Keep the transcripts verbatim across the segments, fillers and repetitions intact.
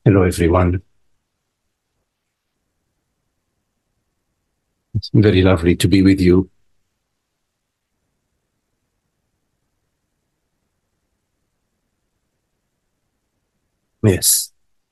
Hello, everyone. It's very lovely to be with you. Yes.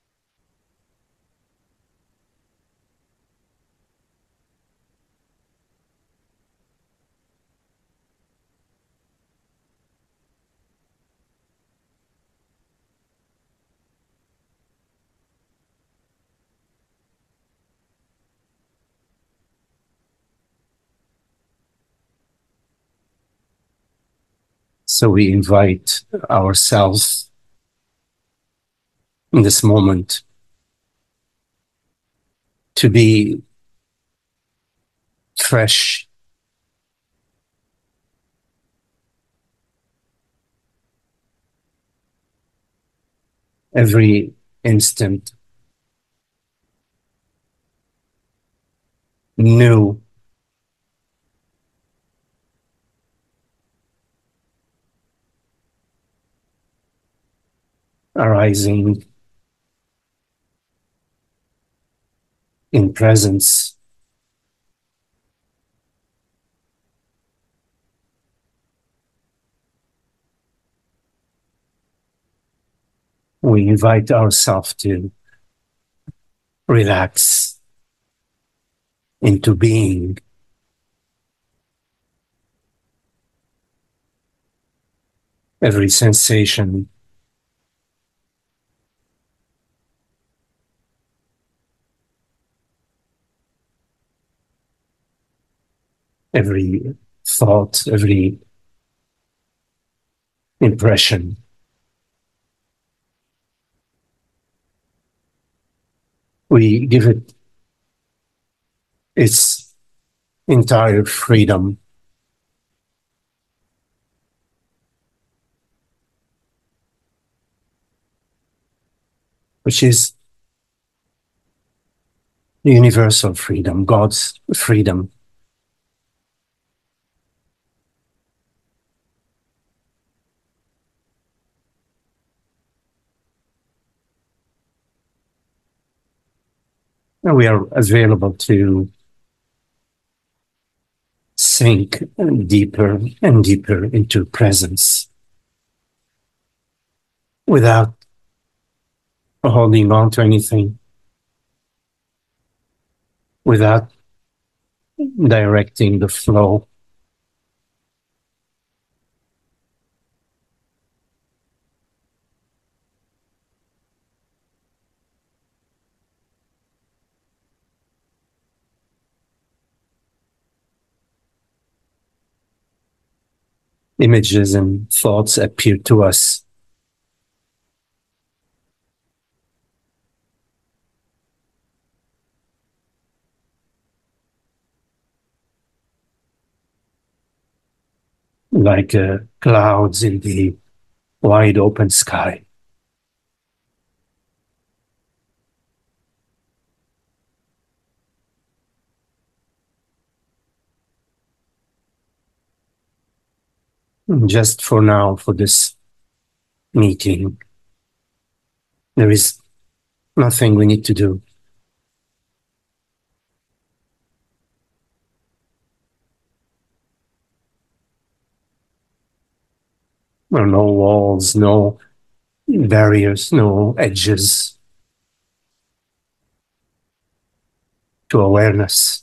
So we invite ourselves in this moment to be fresh, every instant, new, arising in presence. We invite ourselves to relax into being. Every sensation, every thought, every impression. We give it its entire freedom. Which is universal freedom, God's freedom. And we are available to sink deeper and deeper into presence without holding on to anything, without directing the flow. Images and thoughts appear to us. Like uh, clouds in the wide open sky. Just for now, for this meeting, there is nothing we need to do. There are no walls, no barriers, no edges to awareness.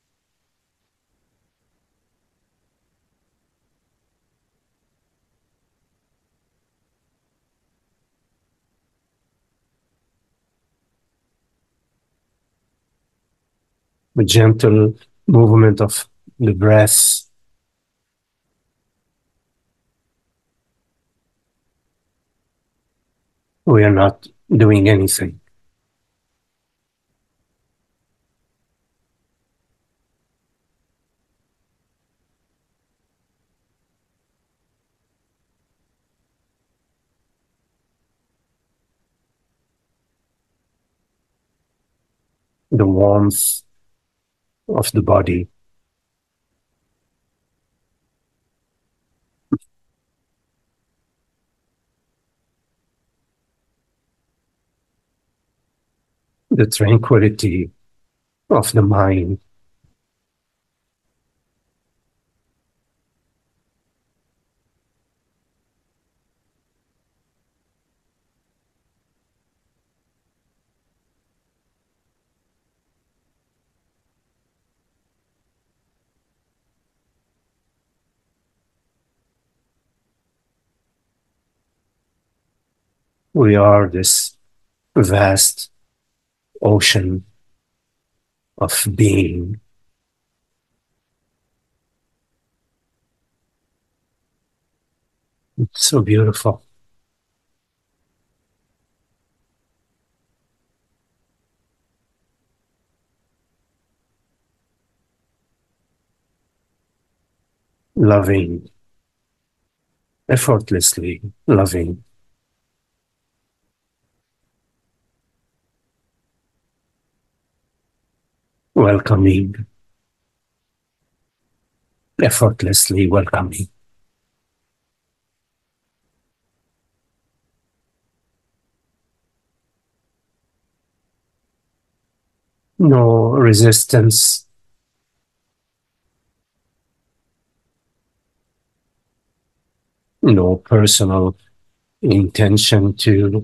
The gentle movement of the breath. We are not doing anything. The warmth of the body. the tranquility of the mind. We are this vast ocean of being. It's so beautiful. Loving, effortlessly loving, welcoming, effortlessly welcoming. No resistance, no personal intention to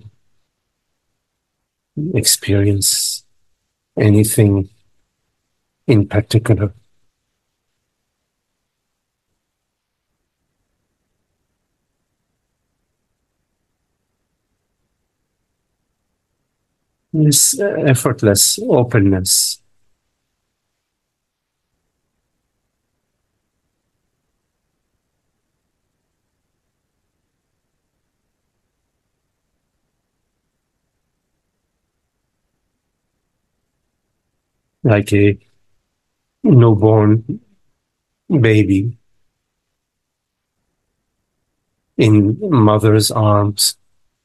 experience anything in particular. This uh, effortless openness, like a newborn baby in mother's arms,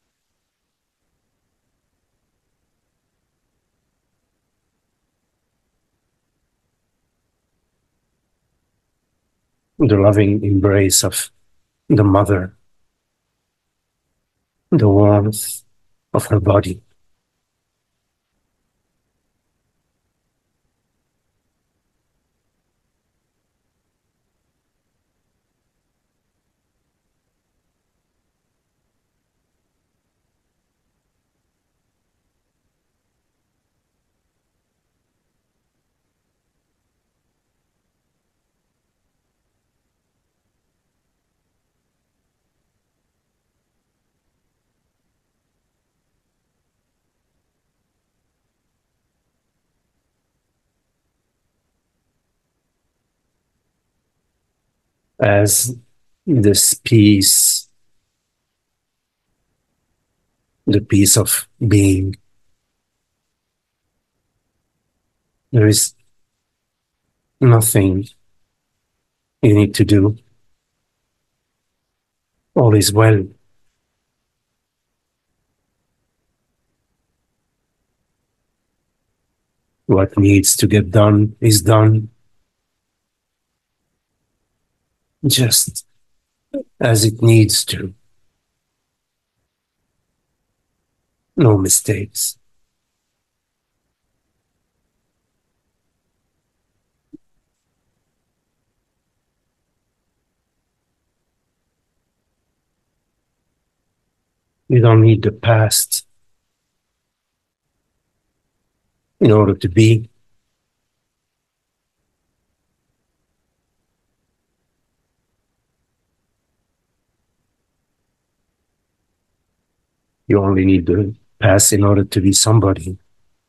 the loving embrace of the mother, the warmth of her body. As this peace, the peace of being. There is nothing you need to do. All is well. What needs to get done is done, just as it needs to. No mistakes. You don't need the past in order to be. You only need the past in order to be somebody.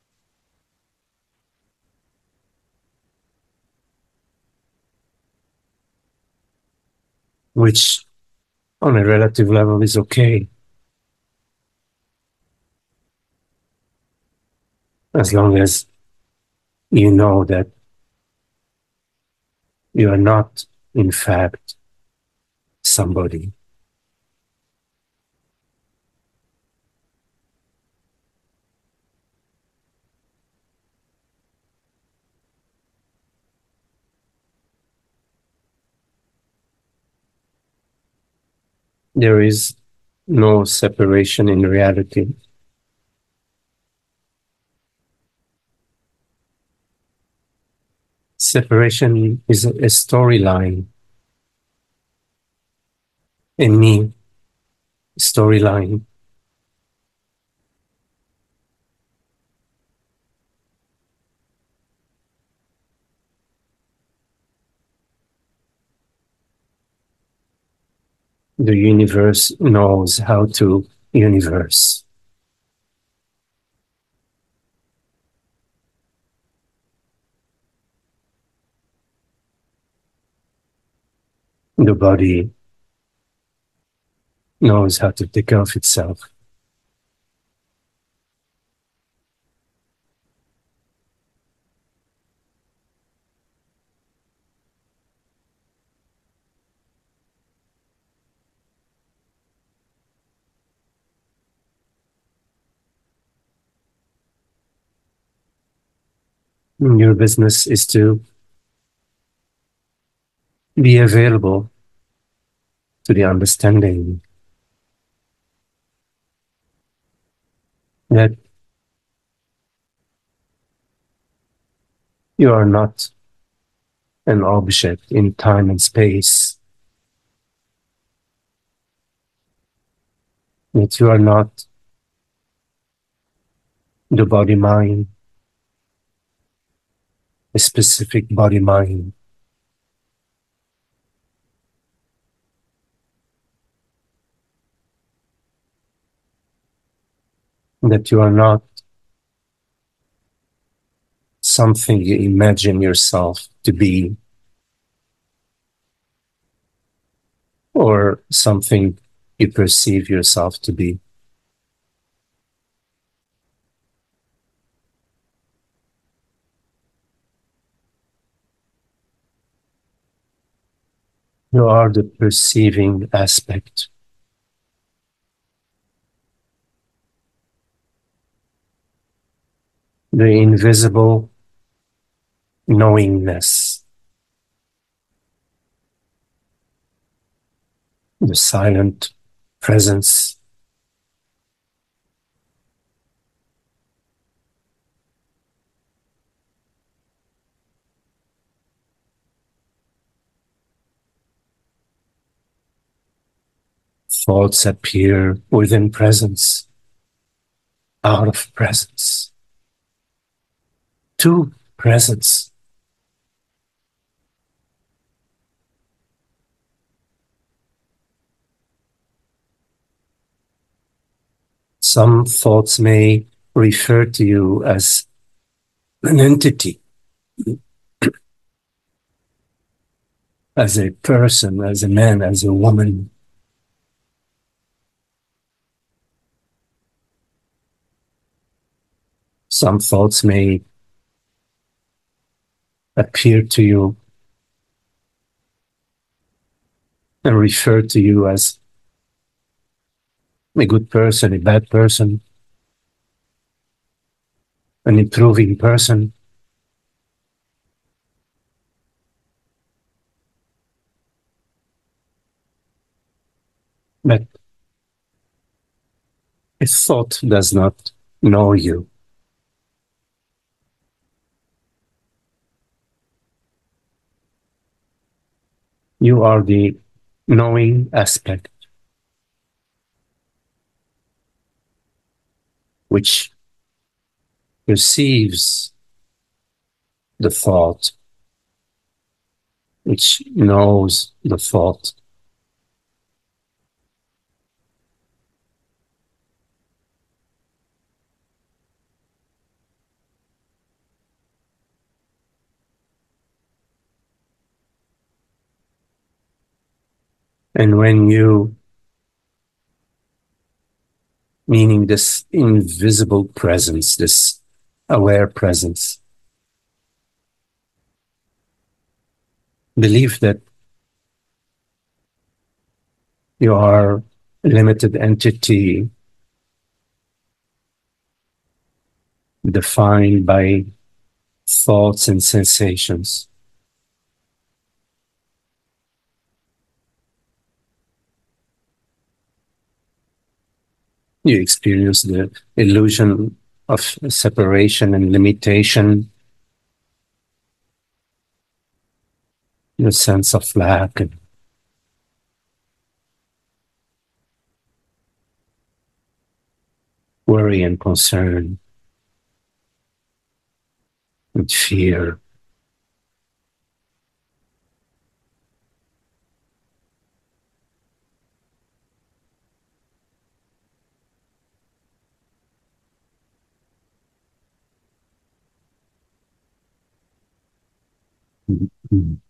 Which, on a relative level, is okay. As long as you know that you are not, in fact, somebody. There is no separation in reality. Separation is a storyline, a me storyline. The universe knows how to universe. The body knows how to take care of itself. Your business is to be available to the understanding that you are not an object in time and space, that you are not the body-mind, a specific body-mind, that you are not something you imagine yourself to be, or something you perceive yourself to be. You are the perceiving aspect. The invisible knowingness, the silent presence. Thoughts appear within presence, out of presence, to presence. Some thoughts may refer to you as an entity, as a person, as a man, as a woman. Some thoughts may appear to you and refer to you as a good person, a bad person, an improving person. But a thought does not know you. You are the knowing aspect, which perceives the thought, which knows the thought. And when you, meaning this invisible presence, this aware presence, believe that you are a limited entity defined by thoughts and sensations. You experience the illusion of separation and limitation. the sense of lack and worry and concern and fear. Mhm.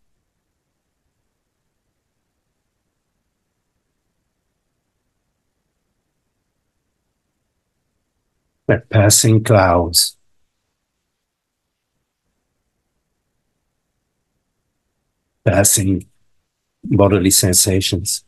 Like passing clouds, passing bodily sensations.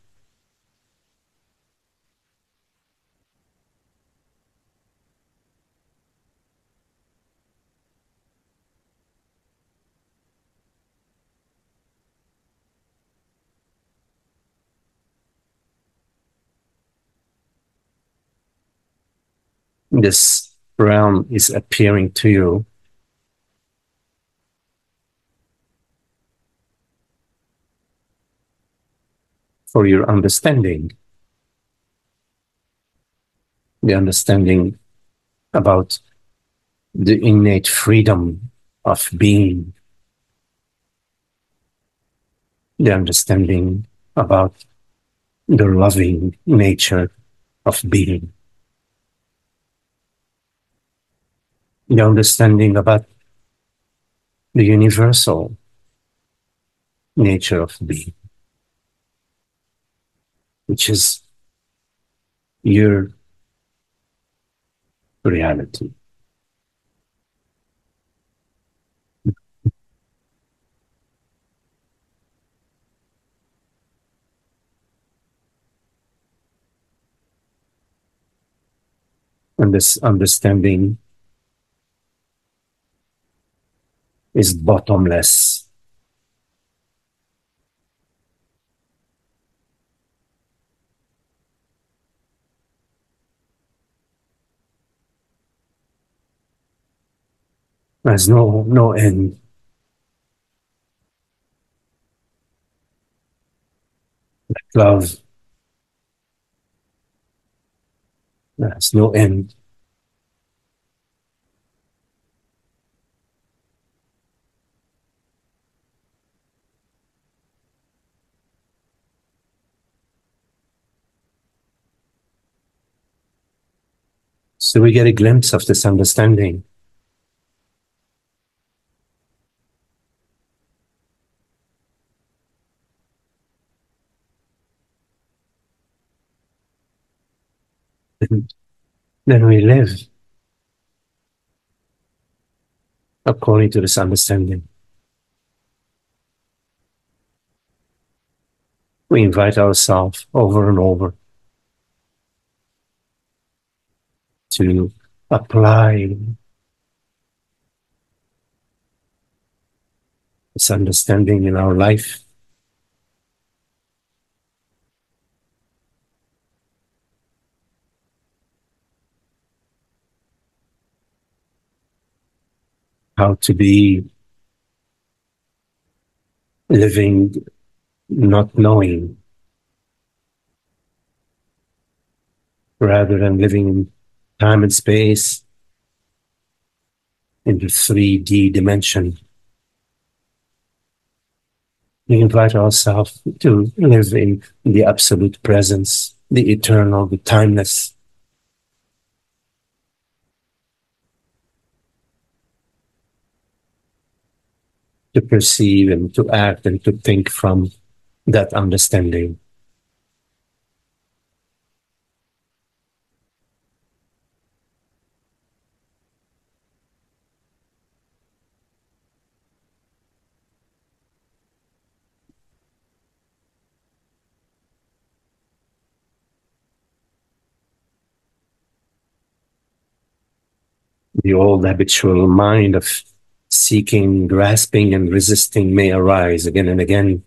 This realm is appearing to you for your understanding, the understanding about the innate freedom of being, the understanding about the loving nature of being, the understanding about the universal nature of being, which is your reality. And this understanding is bottomless. There's no no end. Love, there's no end. So we get a glimpse of this understanding. And then we live according to this understanding. We invite ourselves over and over to apply this understanding in our life. How to be living not knowing rather than living in time and space in the three D dimension. We invite ourselves to live in the absolute presence, the eternal, the timeless, to perceive and to act and to think from that understanding. The old habitual mind of seeking, grasping, and resisting may arise again and again.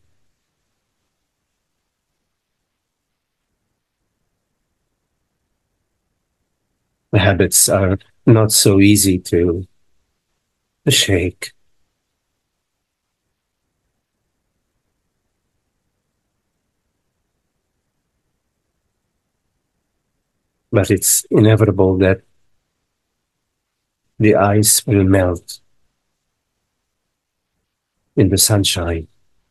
The habits are not so easy to, to, shake. but it's inevitable that the ice will melt in the sunshine.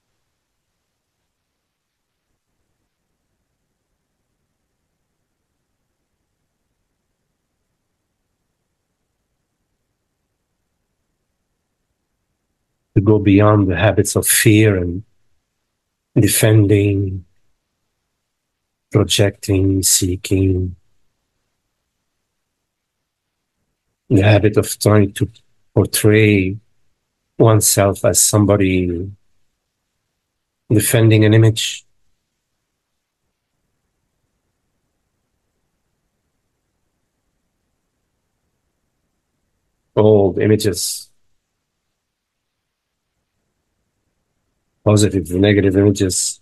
To go beyond the habits of fear and defending, projecting, seeking, the habit of trying to portray oneself as somebody defending an image. Old images, positive, negative images.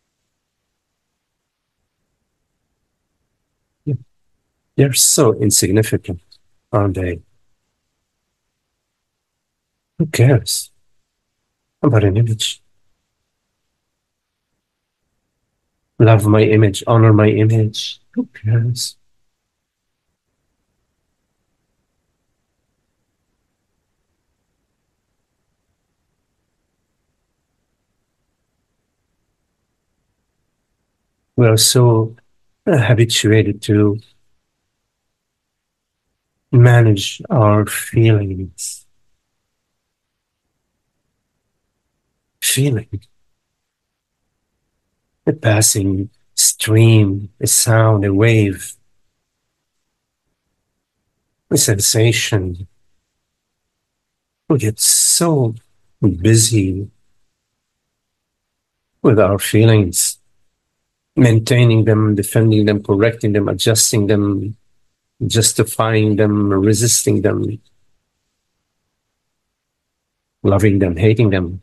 They're so insignificant, aren't they? Who cares about an image? Love my image, honor my image. Who cares? We are so habituated to manage our feelings. Feeling, a passing stream, a sound, a wave, a sensation. We get so busy with our feelings, maintaining them, defending them, correcting them, adjusting them, justifying them, resisting them, loving them, hating them.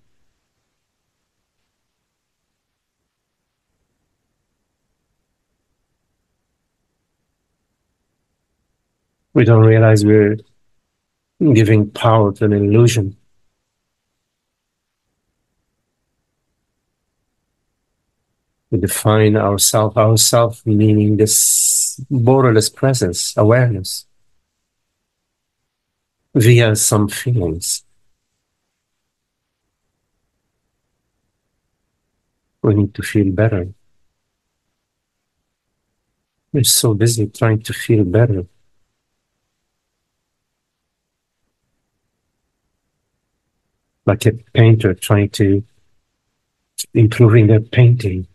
We don't realize we're giving power to an illusion. We define ourself, ourself meaning this borderless presence, awareness, via some feelings. We need to feel better. We're so busy trying to feel better. Like a painter trying to improving their painting.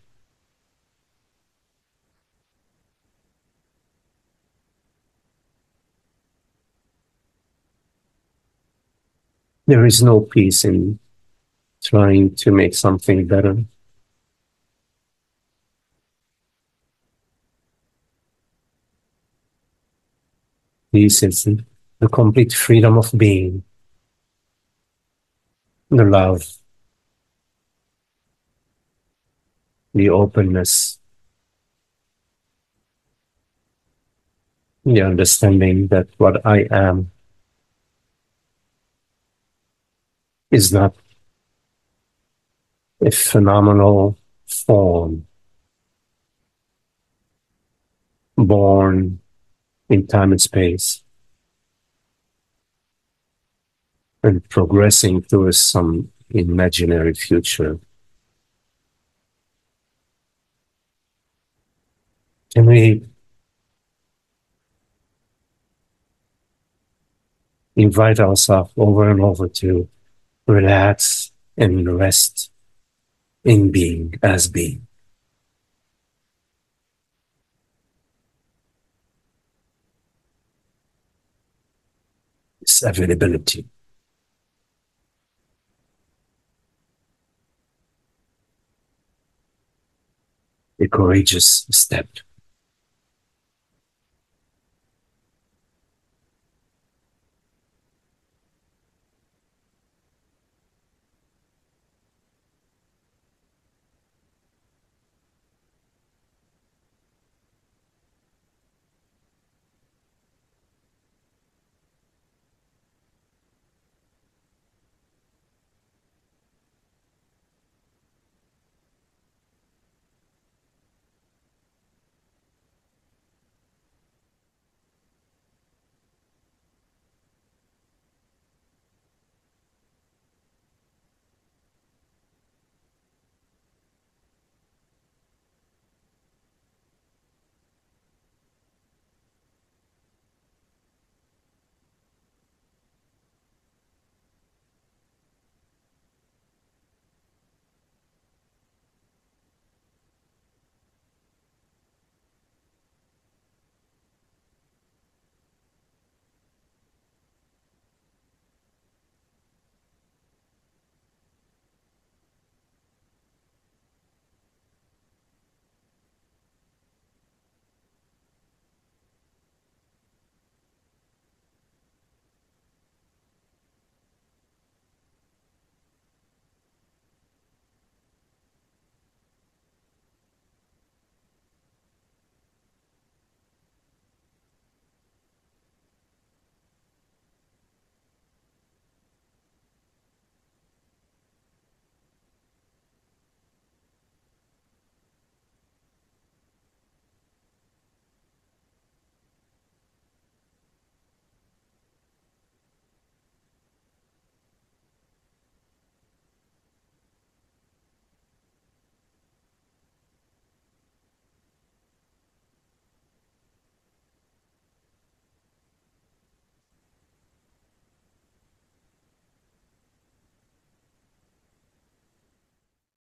There is no peace in trying to make something better. Peace is the complete freedom of being, the love, the openness, the understanding that what I am is not a phenomenal form born in time and space and progressing towards some imaginary future. Can we invite ourselves over and over to relax and rest in being as being? This availability. A courageous step.